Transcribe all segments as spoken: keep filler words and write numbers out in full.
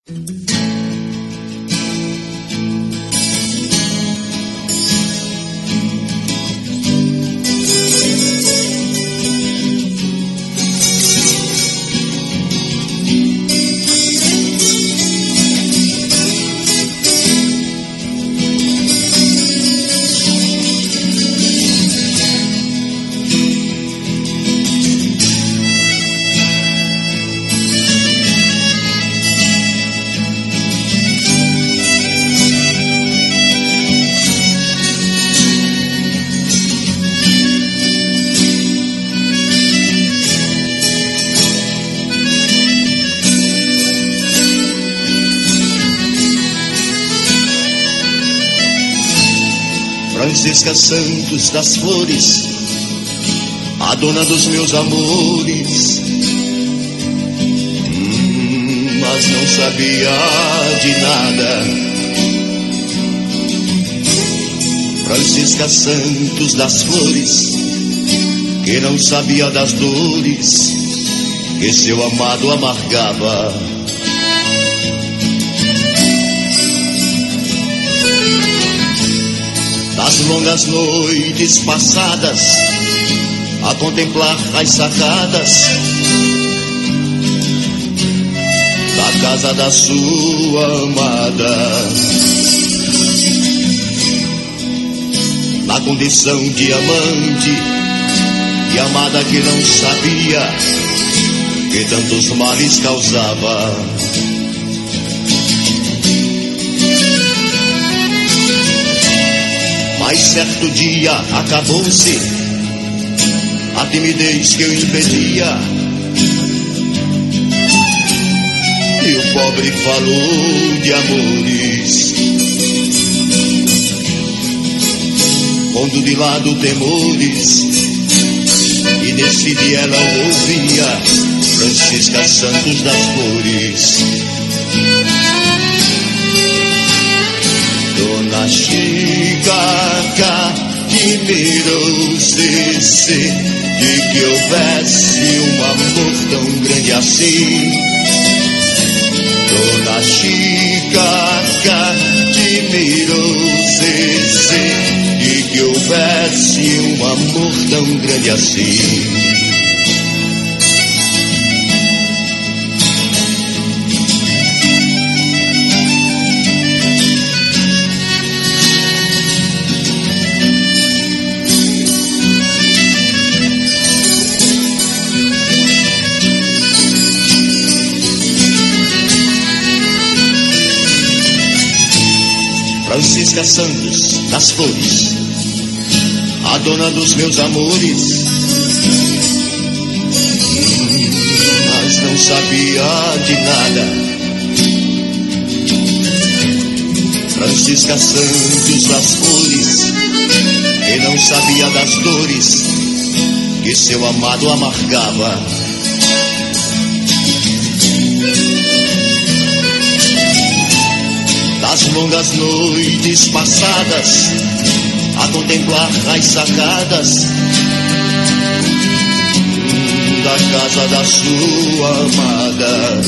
Francisca Santos das Flores, a dona dos meus amores, hum, mas não sabia de nada. Francisca Santos das Flores, que não sabia das dores que seu amado amargava. Das longas noites passadas a contemplar as sacadas da casa da sua amada, na condição de amante e amada que não sabia que tantos males causava. Mas certo dia acabou-se a timidez que eu impedia, e o pobre falou de amores, pondo de lado temores, e nesse dia ela ouvia Francisca Santos das Flores. Dona Chica admirou-se de que houvesse um amor tão grande assim. Dona Chica admirou-se de que houvesse um amor tão grande assim. Francisca Santos das Flores, a dona dos meus amores, hum, mas não sabia de nada. Francisca Santos das Flores, que não sabia das dores que seu amado amargava. Das longas noites passadas a contemplar as sacadas hum, da casa da sua amada,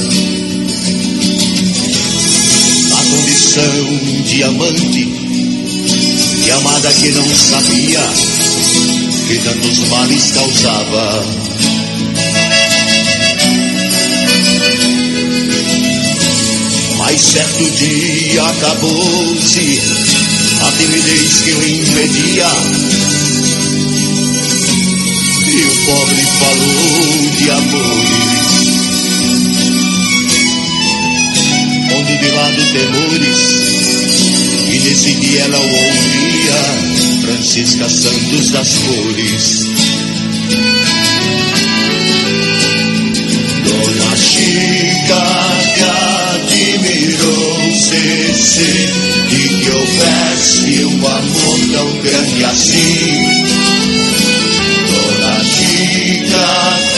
na condição de amante e amada que não sabia que tantos males causava. Mas certo dia acabou-se a timidez que o impedia, e o pobre falou de amores, pondo de lado temores, e nesse dia ela o ouvia Francisca Santos das Flores. Dona Chica admirou-se de que houvesse um amor tão grande assim. Dona Chica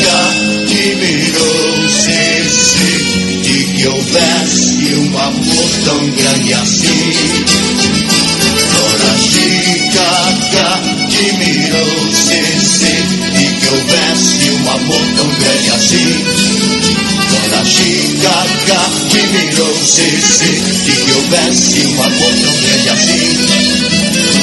admirou-se de que houvesse um amor tão grande assim. Dona Chica admirou-se de que houvesse um amor tão grande assim. Dona Chica que virou C C, e que houvesse um amor tão grande assim.